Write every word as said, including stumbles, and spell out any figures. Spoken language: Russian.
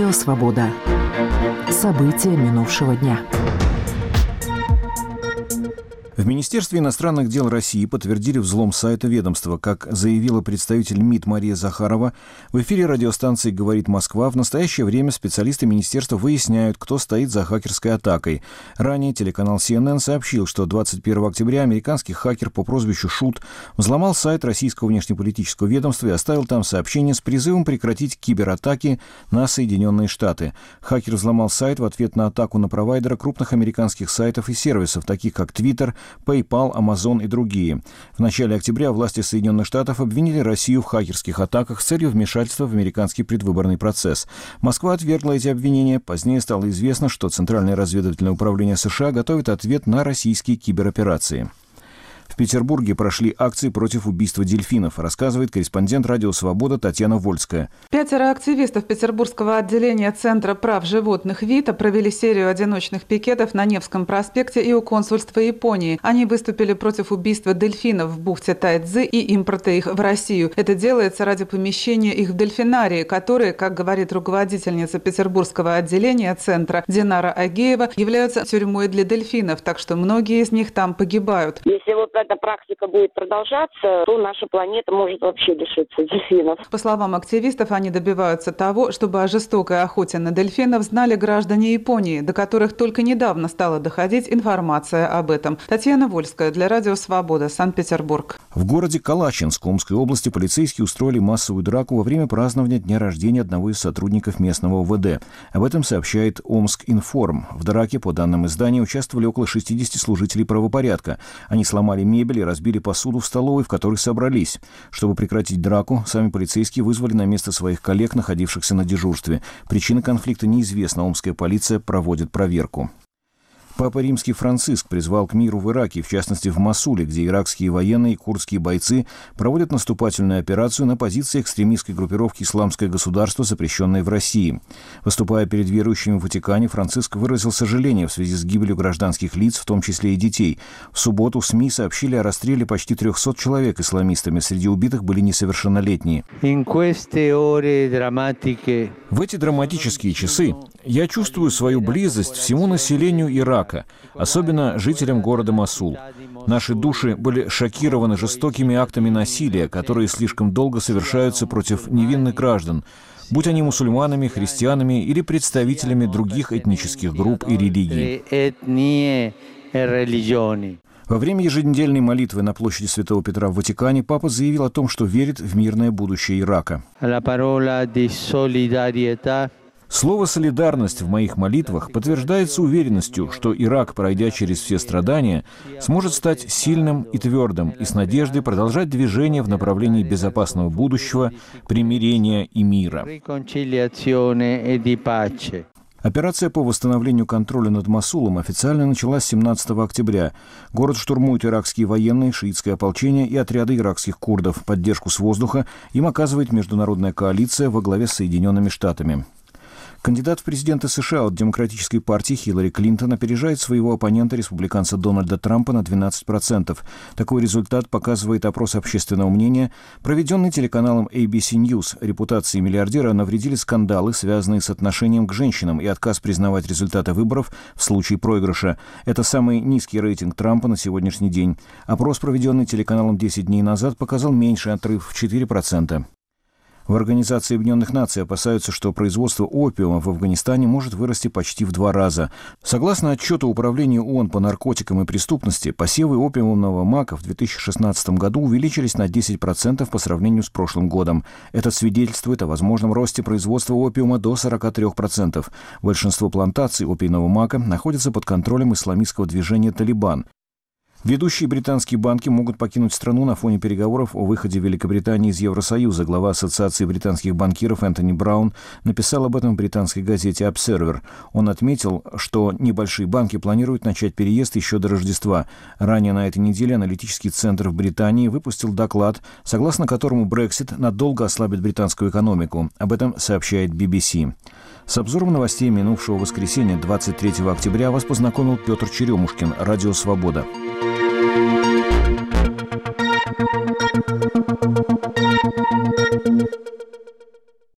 Радио «Свобода». События минувшего дня. В Министерстве иностранных дел России подтвердили взлом сайта ведомства. Как заявила представитель МИД Мария Захарова, в эфире радиостанции «Говорит Москва» в настоящее время специалисты министерства выясняют, кто стоит за хакерской атакой. Ранее телеканал Си Эн Эн сообщил, что двадцать первого октября американский хакер по прозвищу Шут взломал сайт российского внешнеполитического ведомства и оставил там сообщение с призывом прекратить кибератаки на Соединенные Штаты. Хакер взломал сайт в ответ на атаку на провайдера крупных американских сайтов и сервисов, таких как Twitter, PayPal, Amazon и другие. В начале октября власти Соединенных Штатов обвинили Россию в хакерских атаках с целью вмешательства в американский предвыборный процесс. Москва отвергла эти обвинения. Позднее стало известно, что Центральное разведывательное управление США готовит ответ на российские кибероперации. В Петербурге прошли акции против убийства дельфинов, рассказывает корреспондент «Радио Свобода» Татьяна Вольская. Пятеро активистов Петербургского отделения Центра прав животных ВИТА провели серию одиночных пикетов на Невском проспекте и у консульства Японии. Они выступили против убийства дельфинов в бухте Тайцзы и импорта их в Россию. Это делается ради помещения их в дельфинарии, которые, как говорит руководительница Петербургского отделения Центра Динара Агеева, являются тюрьмой для дельфинов, так что многие из них там погибают. Если вот эта практика будет продолжаться, то наша планета может вообще лишиться дельфинов. По словам активистов, они добиваются того, чтобы о жестокой охоте на дельфинов знали граждане Японии, до которых только недавно стала доходить информация об этом. Татьяна Вольская для Радио Свобода, Санкт-Петербург. В городе Калачинск Омской области полицейские устроили массовую драку во время празднования дня рождения одного из сотрудников местного О Вэ Дэ. Об этом сообщает Омскинформ. В драке, по данным издания, участвовали около шестидесяти служителей правопорядка. Они сломали мебель и разбили посуду в столовой, в которой собрались. Чтобы прекратить драку, сами полицейские вызвали на место своих коллег, находившихся на дежурстве. Причина конфликта неизвестна, омская полиция проводит проверку. Папа Римский Франциск призвал к миру в Ираке, в частности в Мосуле, где иракские военные и курдские бойцы проводят наступательную операцию на позиции экстремистской группировки «Исламское государство», запрещенной в России. Выступая перед верующими в Ватикане, Франциск выразил сожаление в связи с гибелью гражданских лиц, в том числе и детей. В субботу СМИ сообщили о расстреле почти трехсот человек исламистами. Среди убитых были несовершеннолетние. В эти драматические часы я чувствую свою близость всему населению Ирака, особенно жителям города Мосул. Наши души были шокированы жестокими актами насилия, которые слишком долго совершаются против невинных граждан, будь они мусульманами, христианами или представителями других этнических групп и религий. Во время еженедельной молитвы на площади Святого Петра в Ватикане папа заявил о том, что верит в мирное будущее Ирака. Слово «солидарность» в моих молитвах подтверждается уверенностью, что Ирак, пройдя через все страдания, сможет стать сильным и твердым и с надеждой продолжать движение в направлении безопасного будущего, примирения и мира. Операция по восстановлению контроля над Мосулом официально началась семнадцатого октября. Город штурмуют иракские военные, шиитское ополчение и отряды иракских курдов. Поддержку с воздуха им оказывает международная коалиция во главе с Соединенными Штатами. Кандидат в президенты США от Демократической партии Хиллари Клинтон опережает своего оппонента, республиканца Дональда Трампа, на двенадцать процентов. Такой результат показывает опрос общественного мнения, проведенный телеканалом Эй Би Си Ньюс. Репутации миллиардера навредили скандалы, связанные с отношением к женщинам, и отказ признавать результаты выборов в случае проигрыша. Это самый низкий рейтинг Трампа на сегодняшний день. Опрос, проведенный телеканалом десять дней назад, показал меньший отрыв в четыре процента. В Организации Объединенных Наций опасаются, что производство опиума в Афганистане может вырасти почти в два раза. Согласно отчету Управления ООН по наркотикам и преступности, посевы опиумного мака в две тысячи шестнадцатом году увеличились на десять процентов по сравнению с прошлым годом. Это свидетельствует о возможном росте производства опиума до сорок три процента. Большинство плантаций опийного мака находятся под контролем исламистского движения «Талибан». Ведущие британские банки могут покинуть страну на фоне переговоров о выходе Великобритании из Евросоюза. Глава Ассоциации британских банкиров Энтони Браун написал об этом в британской газете «Observer». Он отметил, что небольшие банки планируют начать переезд еще до Рождества. Ранее на этой неделе аналитический центр в Британии выпустил доклад, согласно которому Брексит надолго ослабит британскую экономику. Об этом сообщает Би Би Си. С обзором новостей минувшего воскресенья, двадцать третьего октября, вас познакомил Петр Черемушкин, Радио Свобода.